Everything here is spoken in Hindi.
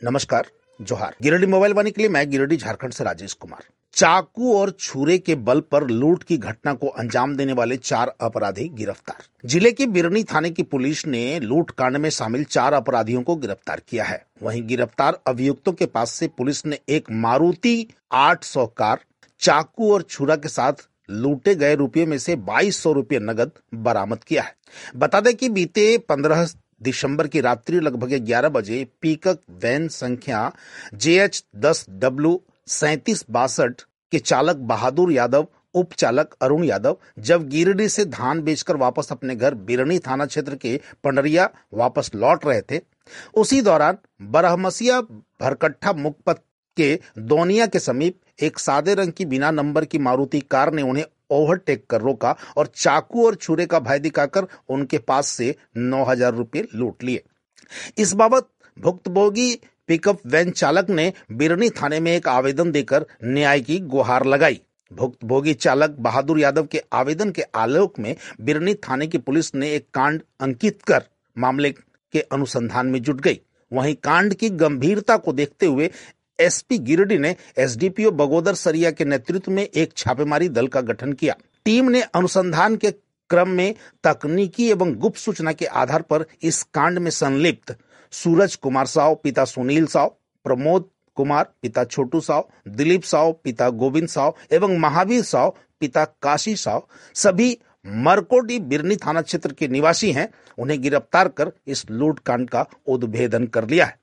नमस्कार, जोहार। गिरिडीह मोबाइल वाणी के लिए मैं गिरिडीह झारखंड से राजेश कुमार। चाकू और छुरे के बल पर लूट की घटना को अंजाम देने वाले 4 अपराधी गिरफ्तार। जिले की बिरनी थाने की पुलिस ने लूट कांड में शामिल 4 अपराधियों को गिरफ्तार किया है। वहीं गिरफ्तार अभियुक्तों के पास से पुलिस ने एक मारुति 800 कार, चाकू और छुरा के साथ लूटे गए रुपये में से 2200 रुपये नगद बरामद किया है। बता दें कि बीते 15 दिसंबर की रात्रि लगभग 11 बजे पिकअप वैन संख्या JH10W 3762 के चालक बहादुर यादव, उप चालक अरुण यादव जब गिरिडीह से धान बेचकर वापस अपने घर बिरनी थाना क्षेत्र के पंडरिया वापस लौट रहे थे, उसी दौरान बरहमसिया भरकट्ठा मुखपथ के दोनिया के समीप एक सादे रंग की बिना नंबर की मारुति कार ने उन्हें ओवरटेक कर रोका और चाकू और छुरे का भय दिखाकर उनके पास से 9,000 रुपये लूट लिए। इस बाबत भुक्तभोगी पिकअप वैन चालक ने बिरनी थाने में एक आवेदन देकर न्याय की गुहार लगाई। भुक्तभोगी चालक बहादुर यादव के आवेदन के आलोक में बिरनी थाने की पुलिस ने एक कांड अंकित कर मामले के अनुसंधान में जुट गई। वहीं कांड की गंभीरता को देखते हुए एसपी गिरिडीह ने एसडीपीओ बगोदर सरिया के नेतृत्व में एक छापेमारी दल का गठन किया। टीम ने अनुसंधान के क्रम में तकनीकी एवं गुप्त सूचना के आधार पर इस कांड में संलिप्त सूरज कुमार साव पिता सुनील साव, प्रमोद कुमार पिता छोटू साव, दिलीप साव पिता गोविंद साव एवं महावीर साव पिता काशी साव सभी मरकोडी बिरनी थाना क्षेत्र के निवासी हैं, उन्हें गिरफ्तार कर इस लूट कांड का उद्भेदन कर लिया है।